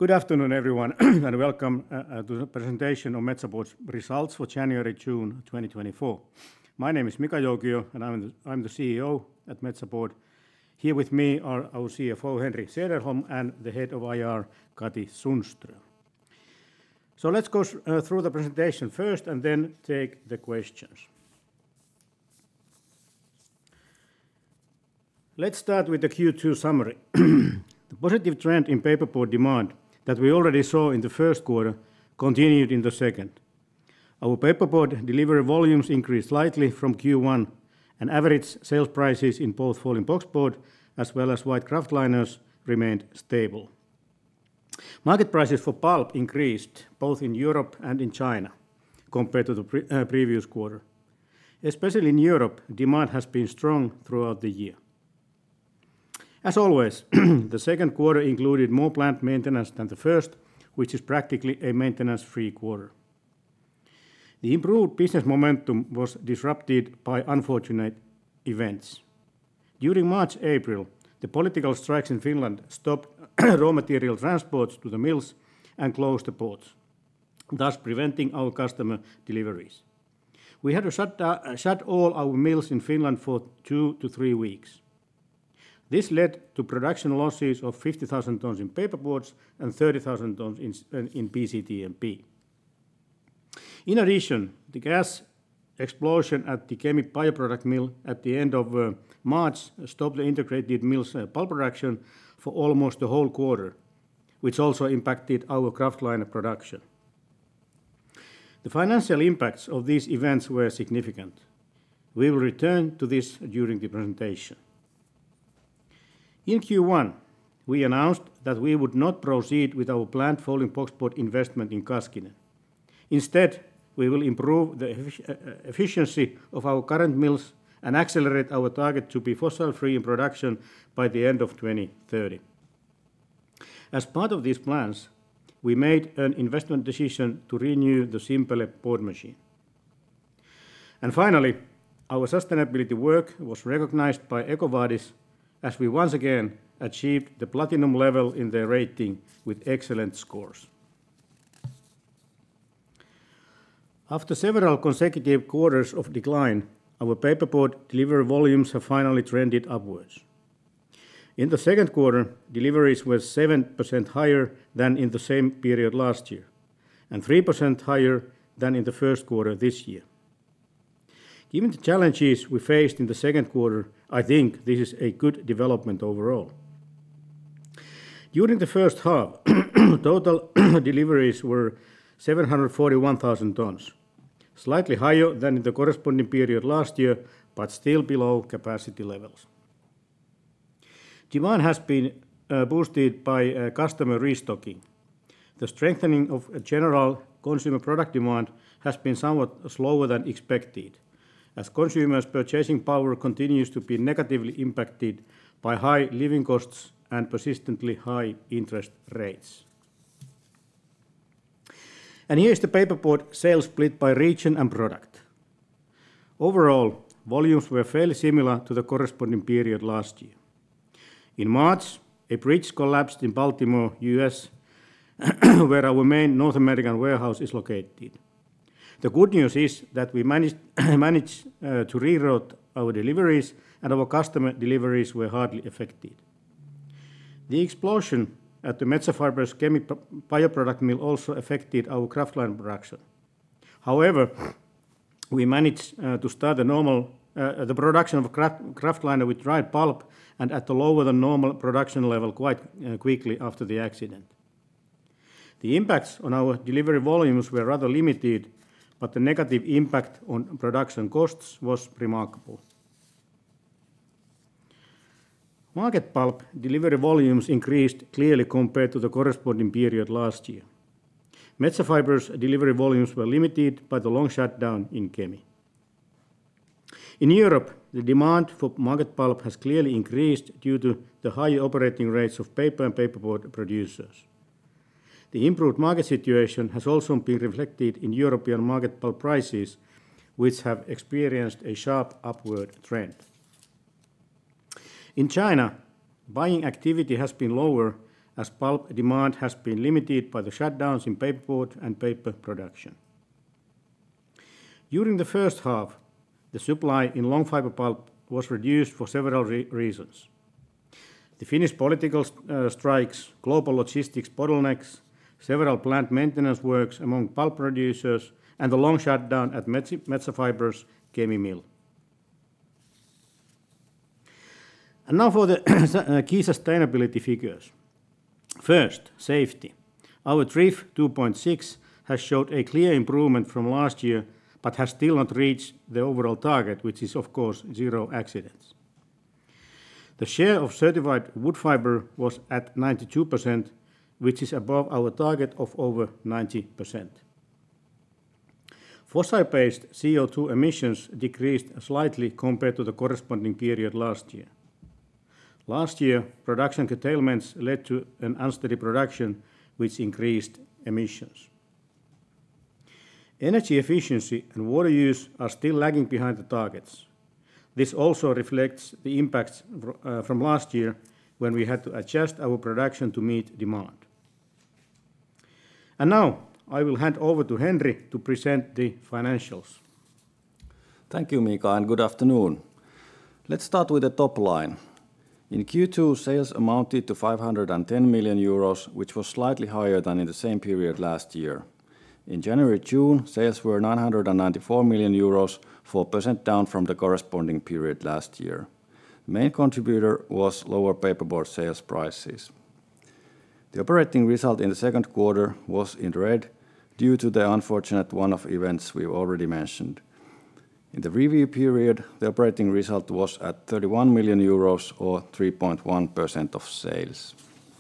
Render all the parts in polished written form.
Good afternoon, everyone, and welcome to the presentation of Metsä Board's results for January-June 2024. My name is Mika Joukio, and I'm the CEO at Metsä Board. Here with me are our CFO, Henri Sederholm, and the head of IR, Kati Sundström. So let's go through the presentation first and then take the questions. Let's start with the Q2 summary. The positive trend in paperboard demand that we already saw in the first quarter continued in the second. Our paperboard delivery volumes increased slightly from Q1, and average sales prices in both folding boxboard as well as white kraftliners remained stable. Market prices for pulp increased both in Europe and in China compared to the previous quarter. Especially in Europe, demand has been strong throughout the year. As always, the second quarter included more plant maintenance than the first, which is practically a maintenance-free quarter. The improved business momentum was disrupted by unfortunate events. During March-April, the political strikes in Finland stopped raw material transports to the mills and closed the ports, thus preventing our customer deliveries. We had to shut all our mills in Finland for 2 to 3 weeks. This led to production losses of 50,000 tons in paperboards and 30,000 tons in PCTMP. In addition, the gas explosion at the Kemi bioproduct mill at the end of March stopped the integrated mill's pulp production for almost the whole quarter, which also impacted our kraftliner production. The financial impacts of these events were significant. We will return to this during the presentation. In Q1, we announced that we would not proceed with our planned folding boxboard investment in Kaskinen. Instead, we will improve the efficiency of our current mills and accelerate our target to be fossil-free in production by the end of 2030. As part of these plans, we made an investment decision to renew the Simpele board machine. And finally, our sustainability work was recognized by EcoVadis as we once again achieved the platinum level in their rating with excellent scores. After several consecutive quarters of decline, our paperboard delivery volumes have finally trended upwards. In the second quarter, deliveries were 7% higher than in the same period last year, and 3% higher than in the first quarter this year. Given the challenges we faced in the second quarter, I think this is a good development overall. During the first half, total deliveries were 741,000 tons, slightly higher than in the corresponding period last year, but still below capacity levels. Demand has been boosted by customer restocking. The strengthening of general consumer product demand has been somewhat slower than expected, as consumers' purchasing power continues to be negatively impacted by high living costs and persistently high interest rates. And here is the paperboard sales split by region and product. Overall, volumes were fairly similar to the corresponding period last year. In March, a bridge collapsed in Baltimore, US, where our main North American warehouse is located. The good news is that we managed to reroute our deliveries, and our customer deliveries were hardly affected. The explosion at the Metsä Fibre's Kemi bioproduct mill also affected our kraftliner production. However, we managed to start the production of kraftliner with dried pulp and at a lower than normal production level quite quickly after the accident. The impacts on our delivery volumes were rather limited, but the negative impact on production costs was remarkable. Market pulp delivery volumes increased clearly compared to the corresponding period last year. Metsä Fibre's delivery volumes were limited by the long shutdown in Kemi. In Europe, the demand for market pulp has clearly increased due to the high operating rates of paper and paperboard producers. The improved market situation has also been reflected in European market pulp prices, which have experienced a sharp upward trend. In China, buying activity has been lower as pulp demand has been limited by the shutdowns in paperboard and paper production. During the first half, the supply in long fiber pulp was reduced for several reasons. The Finnish political strikes, global logistics bottlenecks, several plant maintenance works among pulp producers, and the long shutdown at Metsä Fibre's Kemi mill. And now for the key sustainability figures. First, safety. Our TRIF 2.6 has showed a clear improvement from last year, but has still not reached the overall target, which is of course 0 accidents. The share of certified wood fiber was at 92%, which is above our target of over 90%. Fossil-based CO2 emissions decreased slightly compared to the corresponding period last year. Last year, production curtailments led to an unsteady production, which increased emissions. Energy efficiency and water use are still lagging behind the targets. This also reflects the impacts from last year when we had to adjust our production to meet demand. And now I will hand over to Henri to present the financials. Thank you, Mika, and good afternoon. Let's start with the top line. In Q2, sales amounted to 510 million euros, which was slightly higher than in the same period last year. In January-June, sales were 994 million euros, 4% down from the corresponding period last year. The main contributor was lower paperboard sales prices. The operating result in the second quarter was in red due to the unfortunate one-off events we've already mentioned. In the review period, the operating result was at 31 million euros or 3.1% of sales.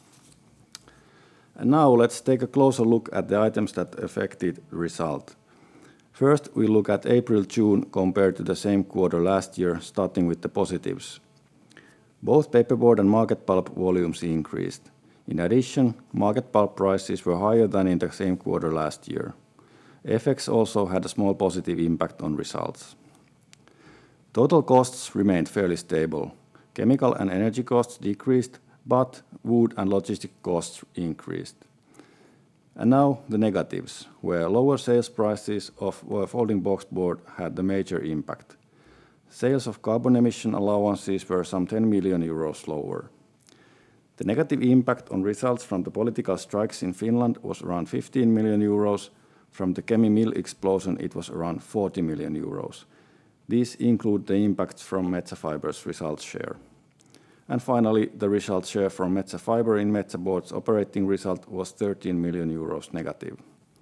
And now let's take a closer look at the items that affected the result. First, we look at April-June compared to the same quarter last year, starting with the positives. Both paperboard and market pulp volumes increased. In addition, market pulp prices were higher than in the same quarter last year. FX also had a small positive impact on results. Total costs remained fairly stable. Chemical and energy costs decreased, but wood and logistic costs increased. And now the negatives, where lower sales prices of folding boxboard had the major impact. Sales of carbon emission allowances were some 10 million euros lower. The negative impact on results from the political strikes in Finland was around 15 million euros. From the Kemi mill explosion, it was around 40 million euros. These include the impacts from Metsä Fibre's result share. And finally, the result share from Metsä Fibre in Metsä Board's operating result was 13 million euros negative.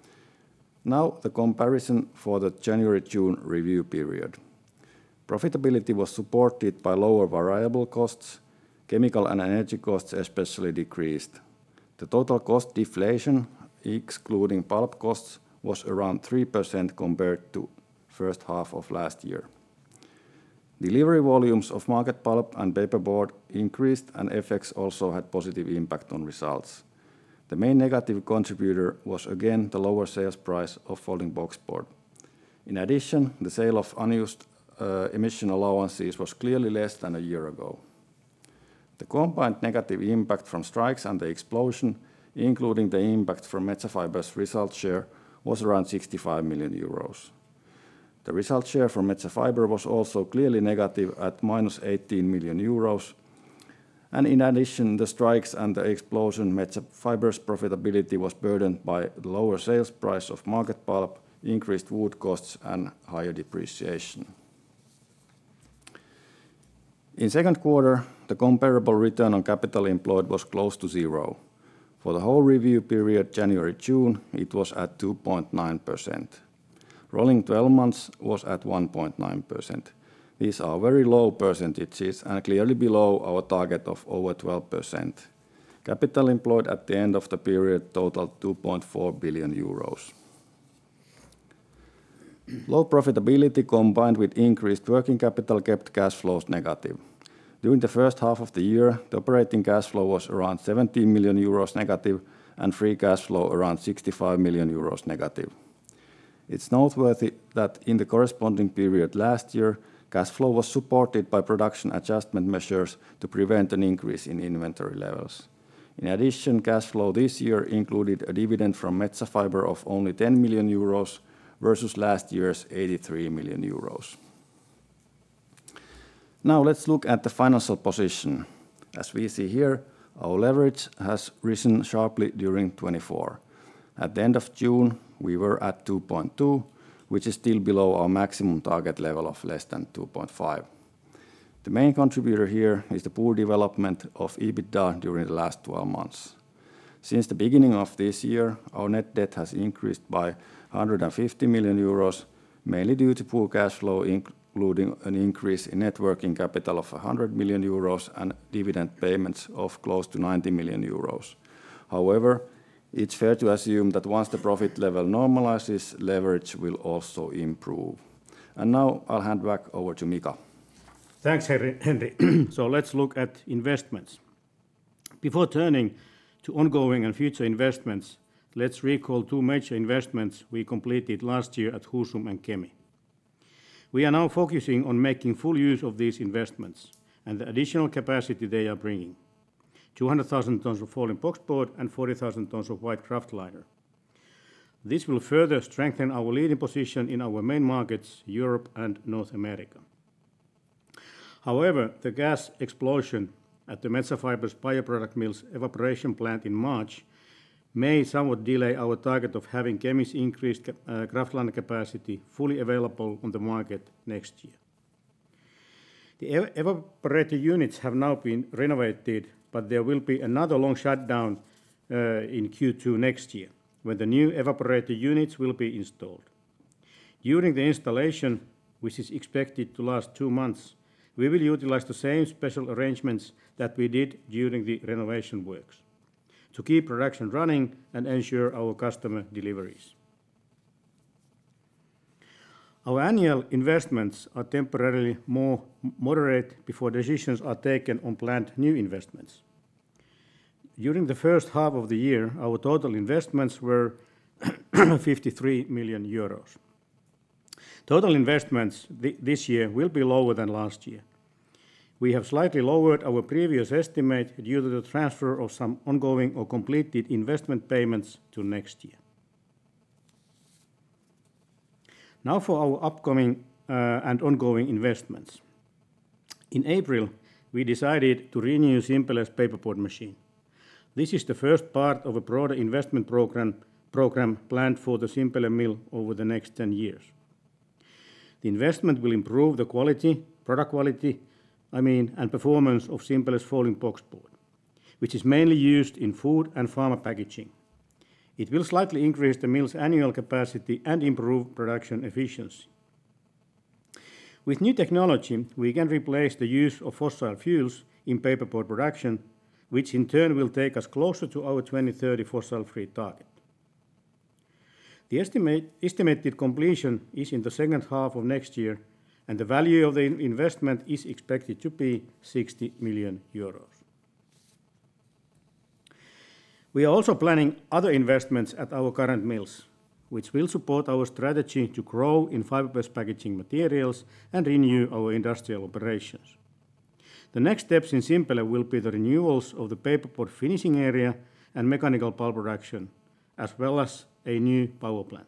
Now the comparison for the January-June review period. Profitability was supported by lower variable costs. Chemical and energy costs especially decreased. The total cost deflation, excluding pulp costs, was around 3% compared to first half of last year. Delivery volumes of market pulp and paperboard increased, and FX also had positive impact on results. The main negative contributor was again the lower sales price of folding boxboard. In addition, the sale of unused emission allowances was clearly less than a year ago. The combined negative impact from strikes and the explosion, including the impact from Metsä Fibre's result share, was around 65 million euros. The result share from Metsä Fibre was also clearly negative at minus 18 million euros. And in addition, the strikes and the explosion, Metsä Fibre's profitability was burdened by the lower sales price of market pulp, increased wood costs, and higher depreciation. In second quarter, the comparable return on capital employed was close to 0. For the whole review period, January-June, it was at 2.9%. Rolling 12 months was at 1.9%. These are very low percentages and clearly below our target of over 12%. Capital employed at the end of the period totaled 2.4 billion euros. Low profitability combined with increased working capital kept cash flows negative. During the first half of the year, the operating cash flow was around 17 million euros negative and free cash flow around 65 million euros negative. It's noteworthy that in the corresponding period last year, cash flow was supported by production adjustment measures to prevent an increase in inventory levels. In addition, cash flow this year included a dividend from Metsä Fibre of only 10 million euros versus last year's 83 million euros. Now let's look at the financial position. As we see here, our leverage has risen sharply during 2024. At the end of June, we were at 2.2, which is still below our maximum target level of less than 2.5. The main contributor here is the poor development of EBITDA during the last 12 months. Since the beginning of this year, our net debt has increased by 150 million euros, mainly due to poor cash flow, including an increase in net working capital of 100 million euros and dividend payments of close to 90 million euros. However, it's fair to assume that once the profit level normalizes, leverage will also improve. And now I'll hand back over to Mika. Thanks, Henri. So let's look at investments. Before turning to ongoing and future investments, let's recall two major investments we completed last year at Husum and Kemi. We are now focusing on making full use of these investments and the additional capacity they are bringing: 200,000 tons of folding boxboard and 40,000 tons of white kraftliner. This will further strengthen our leading position in our main markets, Europe and North America. However, the gas explosion at the Metsä Fibre's bioproduct mill's evaporation plant in March may somewhat delay our target of having Kemi's increased kraftliner capacity fully available on the market next year. The evaporator units have now been renovated, but there will be another long shutdown in Q2 next year, when the new evaporator units will be installed. During the installation, which is expected to last 2 months, we will utilize the same special arrangements that we did during the renovation works to keep production running and ensure our customer deliveries. Our annual investments are temporarily more moderate before decisions are taken on planned new investments. During the first half of the year, our total investments were 53 million euros. Total investments this year will be lower than last year. We have slightly lowered our previous estimate due to the transfer of some ongoing or completed investment payments to next year. Now for our upcoming and ongoing investments. In April, we decided to renew Simpele's paperboard machine. This is the first part of a broader investment program planned for the Simpele mill over the next 10 years. The investment will improve the product quality, and performance of Simpele's folding boxboard, which is mainly used in food and pharma packaging. It will slightly increase the mill's annual capacity and improve production efficiency. With new technology, we can replace the use of fossil fuels in paperboard production, which in turn will take us closer to our 2030 fossil-free target. The estimated completion is in the second half of next year, and the value of the investment is expected to be 60 million euros. We are also planning other investments at our current mills, which will support our strategy to grow in fiber-based packaging materials and renew our industrial operations. The next steps in Simpele will be the renewals of the paperboard finishing area and mechanical pulp production, as well as a new power plant.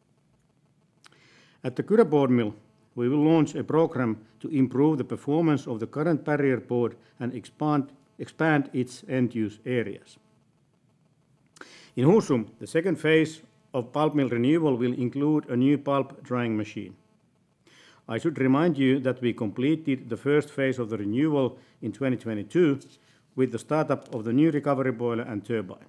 At the Kyrö board mill, we will launch a program to improve the performance of the current barrier board and expand its end-use areas. In Husum, the second phase of pulp mill renewal will include a new pulp drying machine. I should remind you that we completed the first phase of the renewal in 2022 with the startup of the new recovery boiler and turbine.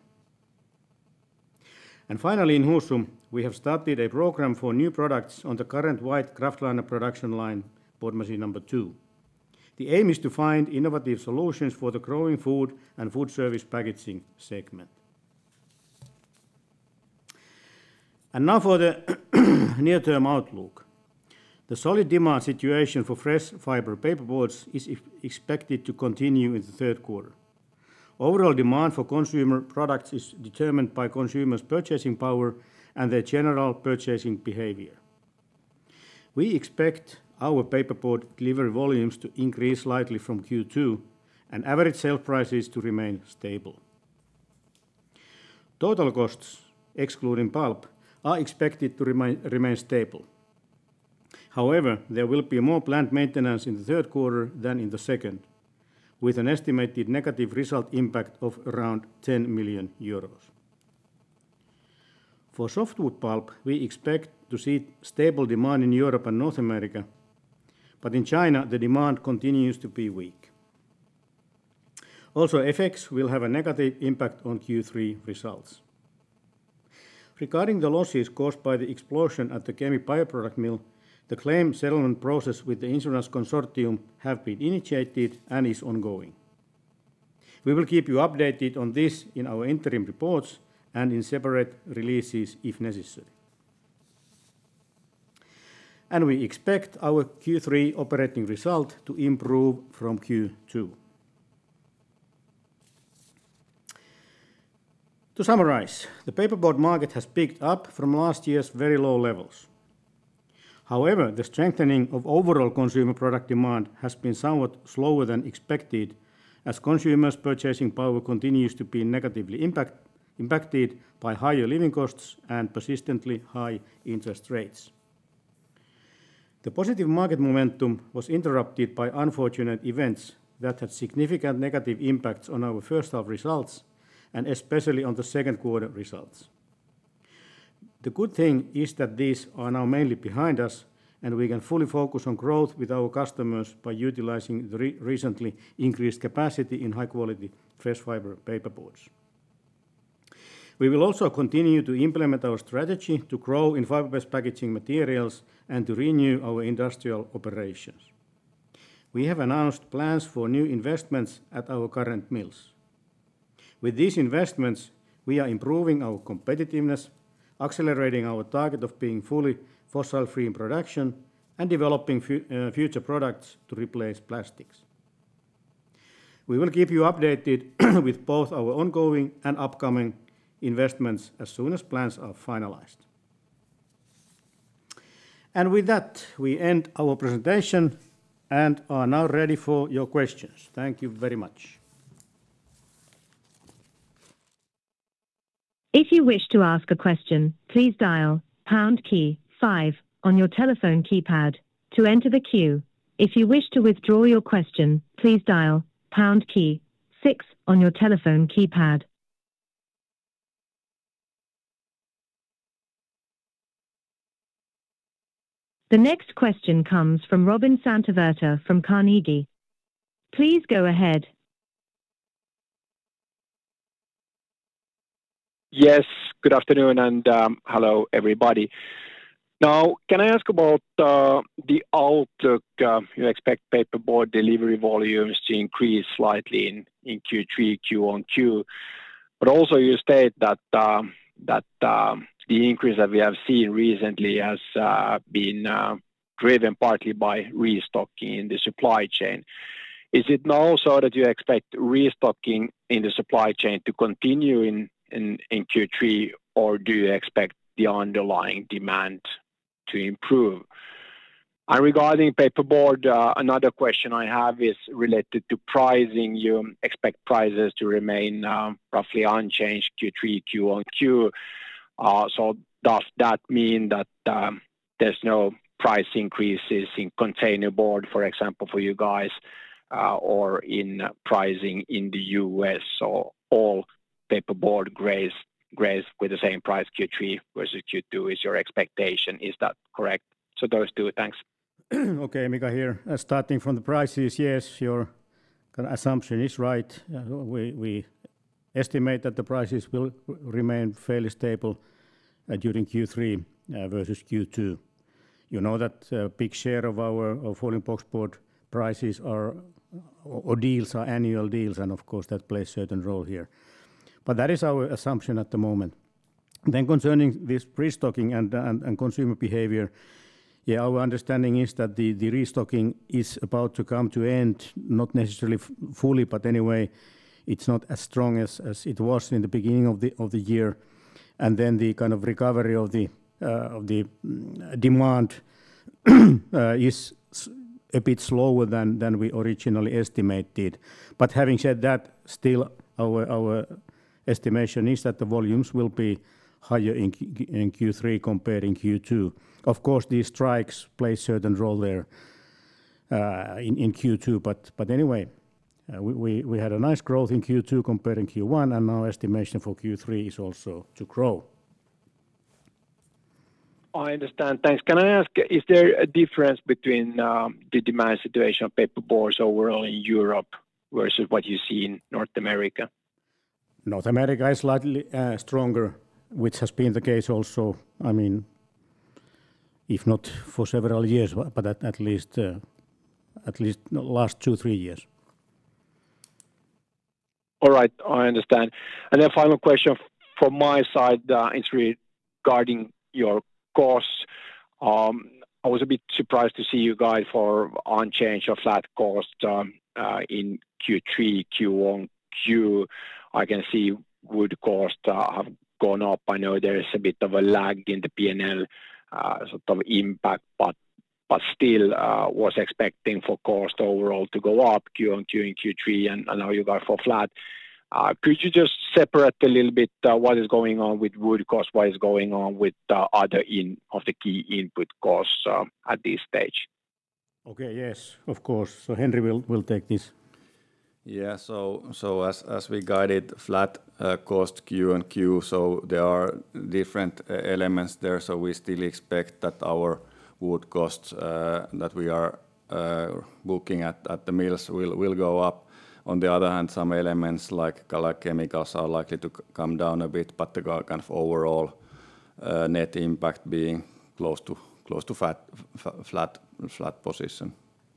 And finally, in Husum, we have started a program for new products on the current white kraftliner production line, board machine number 2. The aim is to find innovative solutions for the growing food and food service packaging segment. And now for the near-term outlook. The solid demand situation for fresh fiber paperboards is expected to continue in the third quarter. Overall demand for consumer products is determined by consumers' purchasing power and their general purchasing behavior. We expect our paperboard delivery volumes to increase slightly from Q2 and average sale prices to remain stable. Total costs, excluding pulp, are expected to remain stable. However, there will be more plant maintenance in the third quarter than in the second, with an estimated negative result impact of around 10 million euros. For softwood pulp, we expect to see stable demand in Europe and North America, but in China the demand continues to be weak. Also, FX will have a negative impact on Q3 results. Regarding the losses caused by the explosion at the Kemi bioproduct mill, the claim settlement process with the insurance consortium have been initiated and is ongoing. We will keep you updated on this in our interim reports and in separate releases if necessary. And we expect our Q3 operating result to improve from Q2. To summarize, the paperboard market has picked up from last year's very low levels. However, the strengthening of overall consumer product demand has been somewhat slower than expected, as consumers' purchasing power continues to be negatively impacted by higher living costs and persistently high interest rates. The positive market momentum was interrupted by unfortunate events that had significant negative impacts on our first half results and especially on the second quarter results. The good thing is that these are now mainly behind us and we can fully focus on growth with our customers by utilizing the recently increased capacity in high-quality fresh fiber paperboards. We will also continue to implement our strategy to grow in fiber-based packaging materials and to renew our industrial operations. We have announced plans for new investments at our current mills. With these investments, we are improving our competitiveness, accelerating our target of being fully fossil-free in production, and developing future products to replace plastics. We will keep you updated with both our ongoing and upcoming investments as soon as plans are finalized. And with that, we end our presentation and are now ready for your questions. Thank you very much. If you wish to ask a question, please dial pound key 5 on your telephone keypad to enter the queue. If you wish to withdraw your question, please dial pound key 6 on your telephone keypad. The next question comes from Robin Santavirta from Carnegie. Please go ahead. Yes, good afternoon and hello everybody. Now, can I ask about the outlook? You expect paperboard delivery volumes to increase slightly in Q3, Q on Q, but also you state that the increase that we have seen recently has been driven partly by restocking in the supply chain. Is it now so that you expect restocking in the supply chain to continue in Q3, or do you expect the underlying demand to improve? And regarding paperboard, another question I have is related to pricing. You expect prices to remain roughly unchanged Q3, Q on Q. So does that mean that there's no price increases in containerboard, for example, for you guys, or in pricing in the US? So all paperboard grades with the same price Q3 versus Q2 is your expectation. Is that correct? So those two, thanks. Okay, Mika here. Starting from the prices, yes, your assumption is right. We estimate that the prices will remain fairly stable during Q3 versus Q2. You know that a big share of our folding boxboard prices or deals are annual deals, and of course that plays a certain role here. But that is our assumption at the moment. Then concerning this restocking and consumer behavior, yeah, our understanding is that the restocking is about to come to end, not necessarily fully, but anyway, it's not as strong as it was in the beginning of the year. And then the kind of recovery of the demand is a bit slower than we originally estimated. But having said that, still our estimation is that the volumes will be higher in Q3 compared in Q2. Of course, these strikes play a certain role there in Q2, but anyway, we had a nice growth in Q2 compared in Q1, and now estimation for Q3 is also to grow. I understand. Thanks. Can I ask, is there a difference between the demand situation of paperboards overall in Europe versus what you see in North America? North America is slightly stronger, which has been the case also, I mean, if not for several years, but at least the last 2-3 years. All right, I understand. And then final question from my side, it's regarding your costs. I was a bit surprised to see you guide for unchanged or flat costs in Q3, Q1, Q. I can see wood costs have gone up. I know there is a bit of a lag in the P&L sort of impact, but still was expecting for cost overall to go up Q on Q in Q3, and now you got for flat. Could you just separate a little bit what is going on with wood cost, what is going on with other of the key input costs at this stage? Okay, yes, of course. So Henri will take this. Yeah, so as we guided flat cost Q and Q, so there are different elements there. So we still expect that our wood costs that we are booking at the mills will go up. On the other hand, some elements like chemicals are likely to come down a bit, but the kind of overall net impact being close to flat position.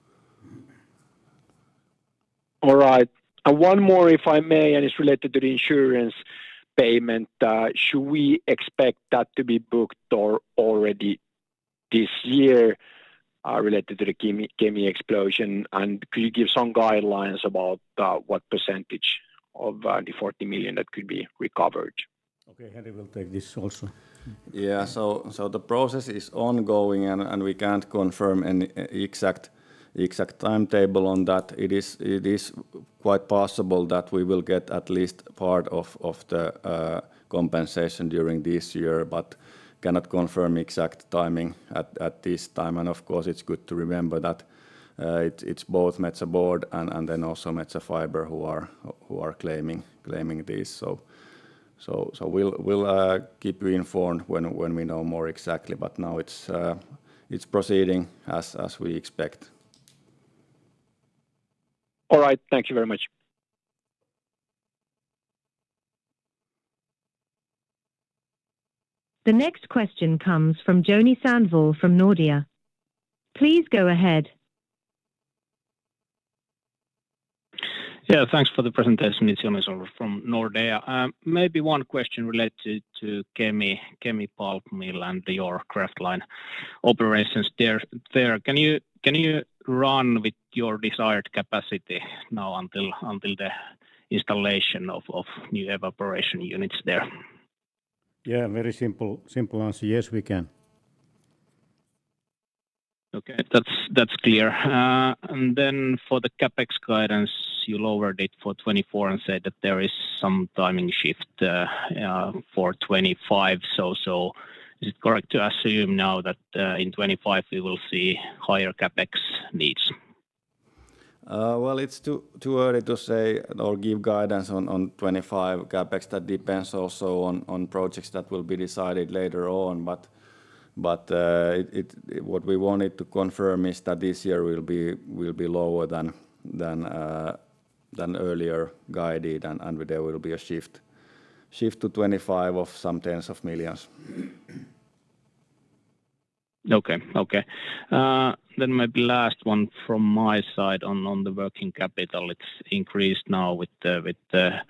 All right. And one more, if I may, and it's related to the insurance payment. Should we expect that to be booked or already this year related to the Kemi explosion? And could you give some guidelines about what percentage of the 40 million that could be recovered? Okay, Henri will take this also. Yeah, so the process is ongoing, and we can't confirm any exact timetable on that. It is quite possible that we will get at least part of the compensation during this year, but cannot confirm exact timing at this time. And of course, it's good to remember that it's both Metsä Board and then also Metsä Fibre who are claiming these. So we'll keep you informed when we know more exactly. But now it's proceeding as we expect. All right. Thank you very much. The next question comes from Joni Sandvall from Nordea. Please go ahead. Yeah, thanks for the presentation. It's Joni Sandvall from Nordea. Maybe one question related to Kemi pulp mill and your kraftliner operations there. Can you run with your desired capacity now until the installation of new evaporation units there? Yeah, very simple answer. Yes, we can. Okay, that's clear. And then for the CapEx guidance, you lowered it for 2024 and said that there is some timing shift for 2025. So is it correct to assume now that in 2025 we will see higher CapEx needs? Well, it's too early to say or give guidance on 25 CapEx. That depends also on projects that will be decided later on. But what we wanted to confirm is that this year will be lower than earlier guided, and there will be a shift to 25 of some tens of millions. Okay. Then maybe last one from my side on the working capital. It's increased now with the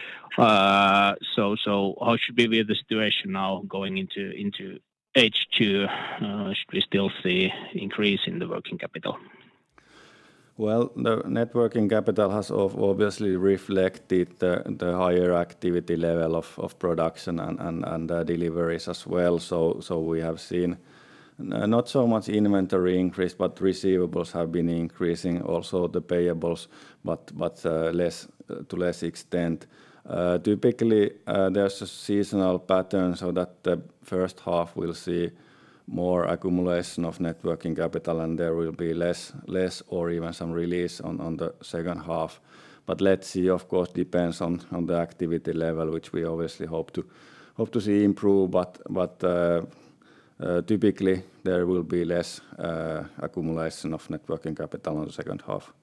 so how should we view the situation now going into H2? Should we still see increase in the working capital? Well, the net working capital has obviously reflected the higher activity level of production and deliveries as well. So we have seen not so much inventory increase, but receivables have been increasing, also the payables, but to less extent. Typically, there's a seasonal pattern so that the first half will see more accumulation of net working capital, and there will be less or even some release on the second half. But let's see, of course, depends on the activity level, which we obviously hope to see improve, but typically there will be less accumulation of net working capital on the second half.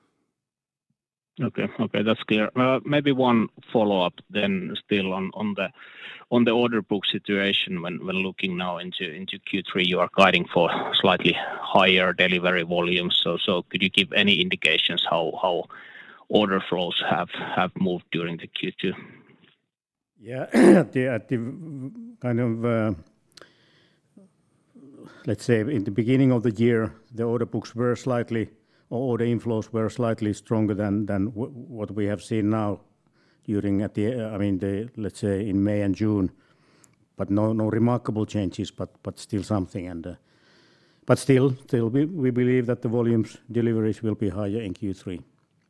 Okay, that's clear. Maybe one follow-up then still on the order book situation when looking now into Q3, you are guiding for slightly higher delivery volumes. So could you give any indications how order flows have moved during the Q2? Yeah, at the kind of let's say in the beginning of the year, the order books were slightly, or the inflows were slightly stronger than what we have seen now during let's say in May and June, but no remarkable changes, but still something. But still we believe that the volumes deliveries will be higher in Q3.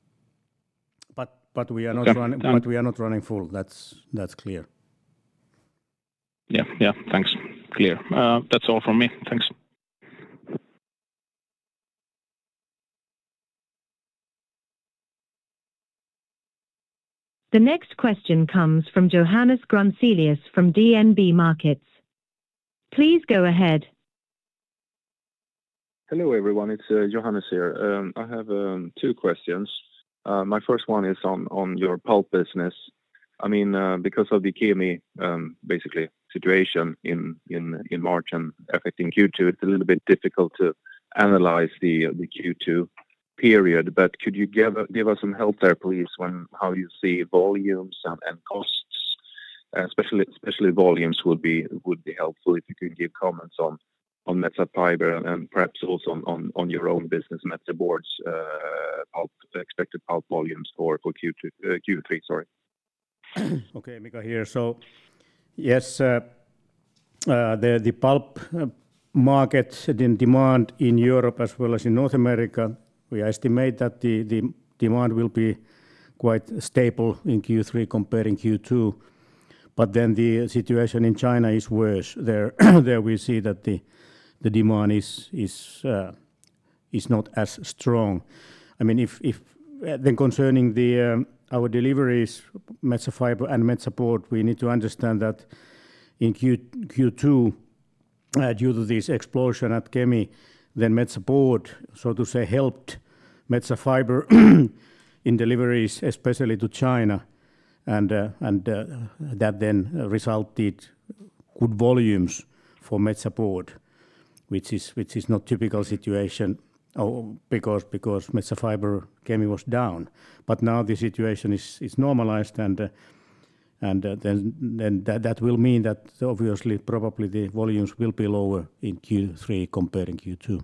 But we are not running. But we are not running full. That's clear. Yeah. Thanks. Clear. That's all from me. Thanks. The next question comes from Johannes Grunselius from DNB Markets. Please go ahead. Hello, everyone. It's Johannes here. I have two questions. My first one is on your pulp business. I mean, because of the Kemi basically situation in March and affecting Q2, it's a little bit difficult to analyze the Q2 period. But could you give us some help there, please, how you see volumes and costs, especially volumes would be helpful if you could give comments on Metsä Fibre and perhaps also on your own business, Metsä Board's expected pulp volumes for Q3. Sorry. Okay, Mika here. So yes, the pulp market demand in Europe as well as in North America, we estimate that the demand will be quite stable in Q3 comparing Q2. But then the situation in China is worse. There we see that the demand is not as strong. I mean, if then concerning our deliveries, Metsä Fibre and Metsä Board, we need to understand that in Q2, due to this explosion at Kemi, then Metsä Board, so to say, helped Metsä Fibre in deliveries, especially to China, and that then resulted good volumes for Metsä Board, which is not typical situation. Because Metsä Fibre Kemi was down, but now the situation is normalized, and then that will mean that obviously probably the volumes will be lower in Q3 comparing Q2.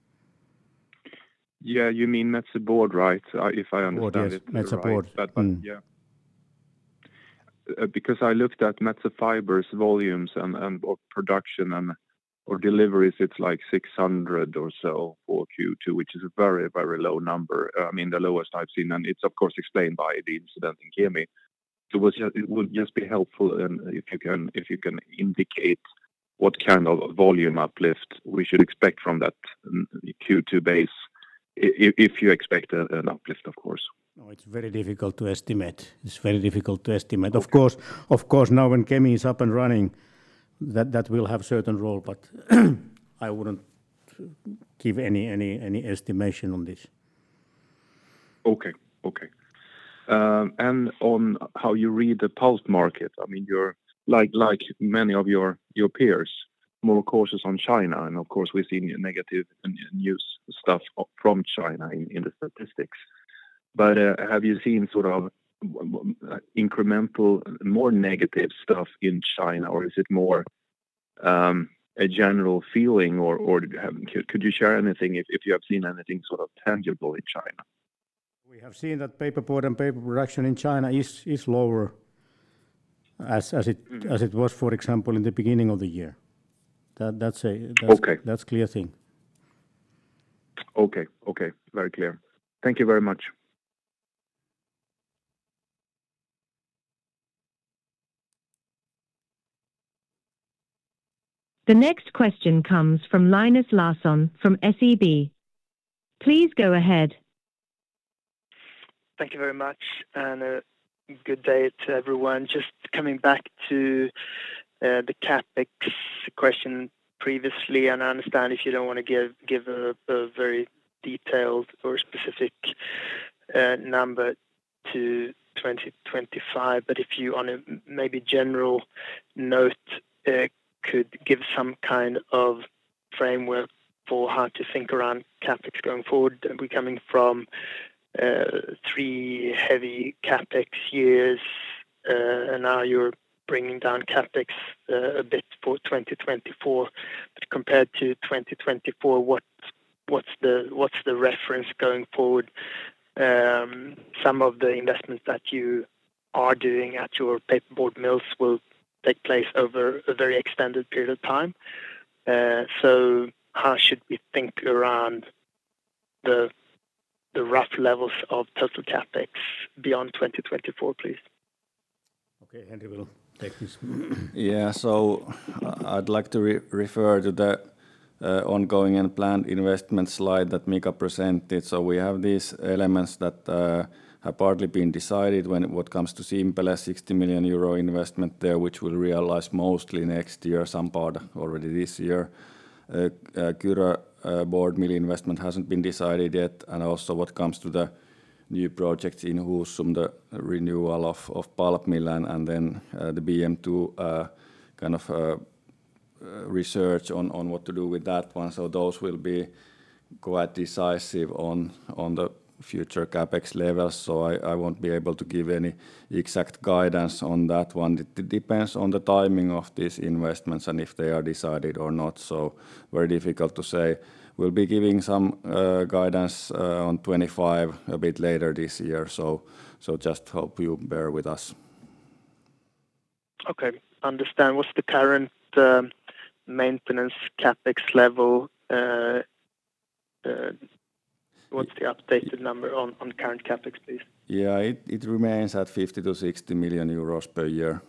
Yeah, you mean Metsä Board, right? If I understand it Metsä right. Board. But yeah. Because I looked at Metsä Fibre's volumes and production or deliveries, it's like 600 or so for Q2, which is a very, very low number. I mean, the lowest I've seen, and it's of course explained by the incident in Kemi. It would just be helpful if you can indicate what kind of volume uplift we should expect from that Q2 base, if you expect an uplift, of course. No, it's very difficult to estimate. Okay. Of course, now when Kemi is up and running, that will have certain role, but I wouldn't give any estimation on this. Okay. And on how you read the pulp market, I mean, you're like many of your peers, more cautious on China, and of course we've seen negative news stuff from China in the statistics. But have you seen sort of incremental, more negative stuff in China, or is it more a general feeling, or could you share anything if you have seen anything sort of tangible in China? We have seen that paperboard and paper production in China is lower as it was, for example, in the beginning of the year. That's clear thing. Okay, very clear. Thank you very much. The next question comes from Linus Larsson from SEB. Please go ahead. Thank you very much, and good day to everyone. Just coming back to the CapEx question previously, and I understand if you don't want to give a very detailed or specific number to 2025, but if you, on a maybe general note, could give some kind of framework for how to think around CapEx going forward. We're coming from 3 heavy CapEx years, and now you're bringing down CapEx a bit for 2024. But compared to 2024, what's the reference going forward? Some of the investments that you are doing at your paperboard mills will take place over a very extended period of time. So how should we think around the rough levels of total CapEx beyond 2024, please? Okay, Henri will take this. Yeah, so I'd like to refer to the ongoing and planned investment slide that Mika presented. So we have these elements that have partly been decided when what comes to Simpele, 60 million euro investment there, which will realize mostly next year, some part already this year. Kyrö board mill investment hasn't been decided yet, and also what comes to the new projects in Husum, the renewal of pulp mill and then the BM2 kind of research on what to do with that one. So those will be quite decisive on the future CapEx levels, so I won't be able to give any exact guidance on that one. It depends on the timing of these investments and if they are decided or not, so very difficult to say. We'll be giving some guidance on 25 a bit later this year, so just hope you bear with us. Okay, understand. What's the current maintenance CapEx level? What's the updated number on current CapEx, please? Yeah, it remains at 50 to 60 million euros per year.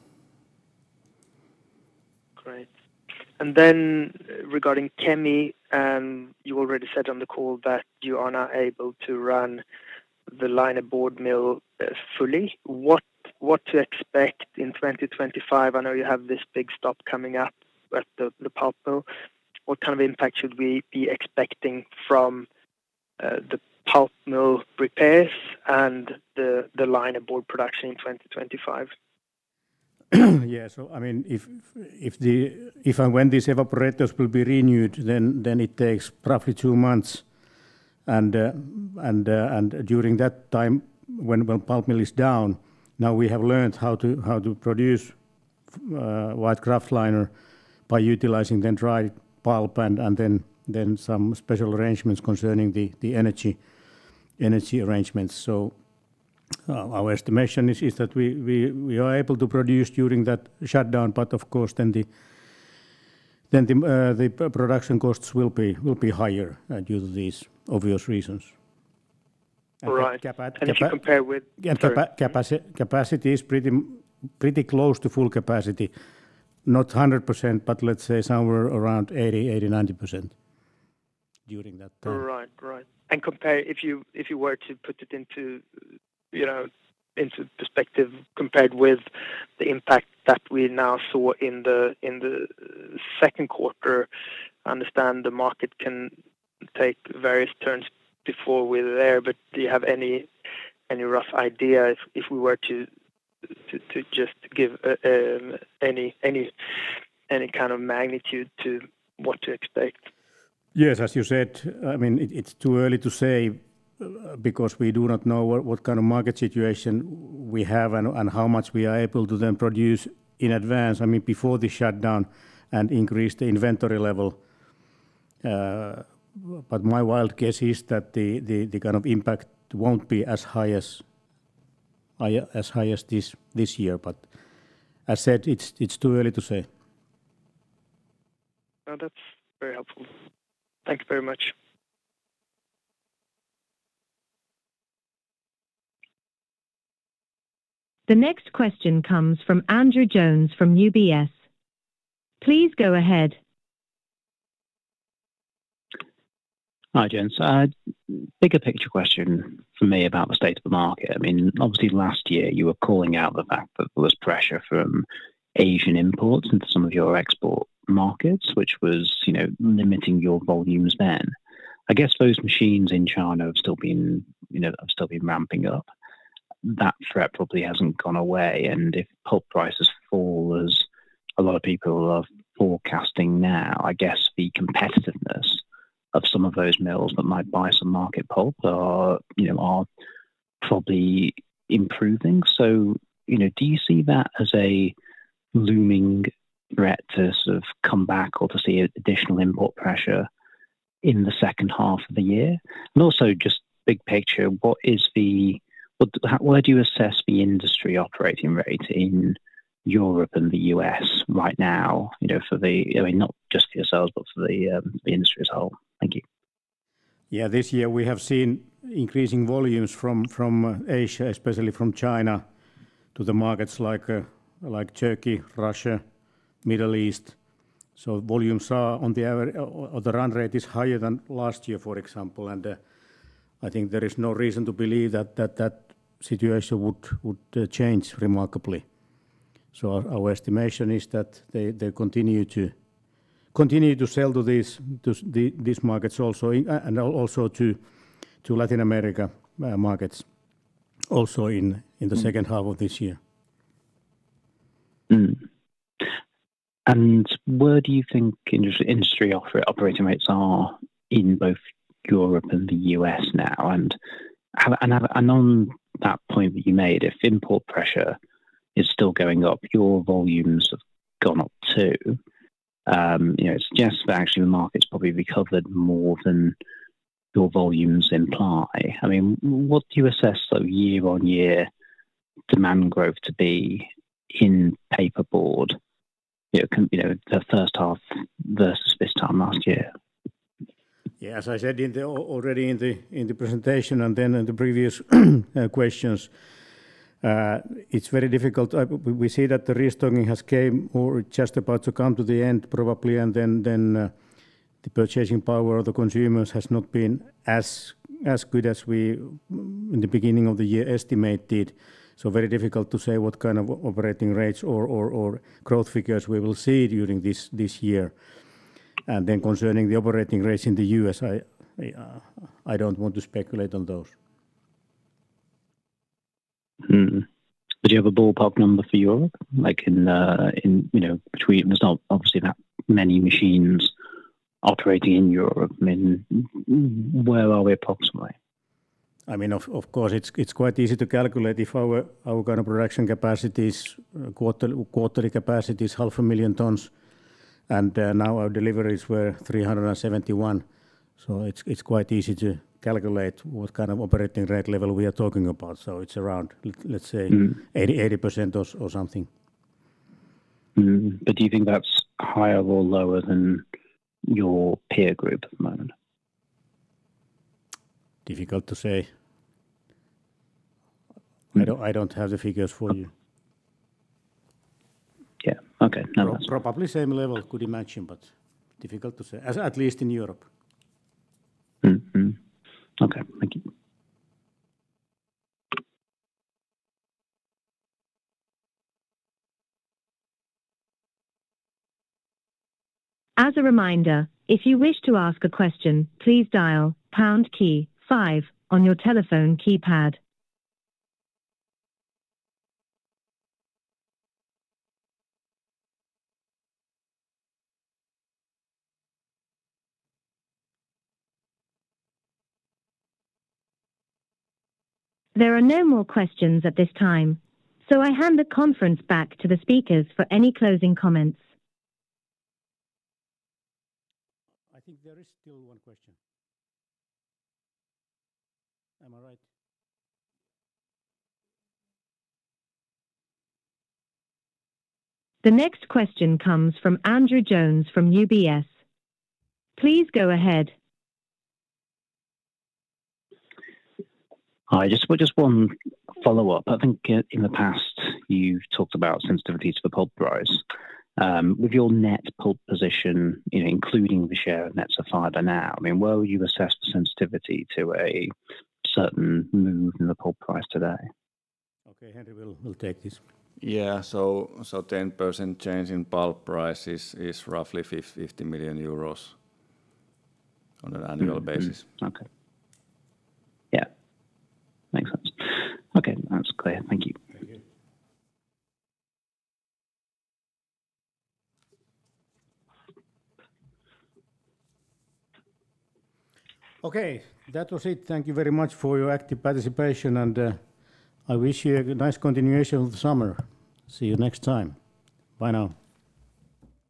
Great. And then regarding Kemi, you already said on the call that you are now able to run the linerboard mill fully. What to expect in 2025? I know you have this big stop coming up at the pulp mill. What kind of impact should we be expecting from the pulp mill repairs and the linerboard production in 2025? Yeah, so I mean, if and when these evaporators will be renewed, then it takes roughly 2 months, and during that time, when pulp mill is down, now we have learned how to produce white kraftliner by utilizing then dry pulp and then some special arrangements concerning the energy arrangements. So our estimation is that we are able to produce during that shutdown, but of course then the production costs will be higher due to these obvious reasons. Right. And if you compare with capacity is pretty close to full capacity, not 100%, but let's say somewhere around 80-90% during that time. Right. And compare if you were to put it into perspective compared with the impact that we now saw in the second quarter. I understand the market can take various turns before we're there, but do you have any rough idea if we were to just give any kind of magnitude to what to expect? Yes, as you said, I mean it's too early to say because we do not know what kind of market situation we have and how much we are able to then produce in advance. I mean before the shutdown and increase the inventory level. But my wild guess is that the kind of impact won't be as high as this year. But as said, it's too early to say. No, that's very helpful. Thank you very much. The next question comes from Andrew Jones from UBS. Please go ahead. Hi, Jens. Bigger picture question for me about the state of the market. I mean, obviously last year you were calling out the fact that there was pressure from Asian imports into some of your export markets, which was, limiting your volumes then. I guess those machines in China have still been ramping up. That threat probably hasn't gone away. And if pulp prices fall, as a lot of people are forecasting now, I guess the competitiveness of some of those mills that might buy some market pulp are probably improving. So, do you see that as a looming threat to sort of come back or to see additional import pressure in the second half of the year? And also just big picture, where do you assess the industry operating rate in Europe and the US right now, not just for yourselves, but for the industry as a whole? Thank you. Yeah, this year we have seen increasing volumes from Asia, especially from China, to the markets like Turkey, Russia, Middle East. So volumes are on the average, or the run rate is higher than last year, for example. And I think there is no reason to believe that situation would change remarkably. So our estimation is that they continue to sell to these markets also, and also to Latin America markets also in the second half of this year. Mm. And where do you think industry operating rates are in both Europe and the US now? And on that point that you made, if import pressure is still going up, your volumes have gone up too. It suggests that actually the market's probably recovered more than your volumes imply. I mean, what do you assess year-on-year demand growth to be in paperboard? The first half versus this time last year. Yeah, as I said already in the presentation and then in the previous questions, it's very difficult. We see that the restocking has came or just about to come to the end probably, and then the purchasing power of the consumers has not been as good as we in the beginning of the year estimated. So very difficult to say what kind of operating rates or growth figures we will see during this year. And then concerning the operating rates in the US, I don't want to speculate on those. But do you have a ballpark number for Europe? Like in between, there's not obviously that many machines operating in Europe. I mean, where are we approximately? I mean, of course, it's quite easy to calculate if our kind of production capacities, quarterly capacity is 500,000 tons, and now our deliveries were 371. So it's quite easy to calculate what kind of operating rate level we are talking about. So it's around, let's say, 80% or something. But do you think that's higher or lower than your peer group at the moment? Difficult to say. I don't have the figures for you. Yeah. Okay. No, probably same level, could imagine, but difficult to say. At least in Europe. Mm-hmm. Okay. Thank you. As a reminder, if you wish to ask a question, please dial #5 on your telephone keypad. There are no more questions at this time, so I hand the conference back to the speakers for any closing comments. I think there is still one question. Am I right? The next question comes from Andrew Jones from UBS. Please go ahead. Hi, just one follow-up. I think in the past you've talked about sensitivity to the pulp price. With your net pulp position, including the share of Metsä Fibre now, I mean, where would you assess the sensitivity to a certain move in the pulp price today? Okay, Henry will take this. Yeah, so 10% change in pulp price is roughly 50 million euros on an annual basis. Okay. Yeah, makes sense. Okay, that's clear. Thank you. Thank you. Okay, that was it. Thank you very much for your active participation, and I wish you a nice continuation of the summer. See you next time. Bye now.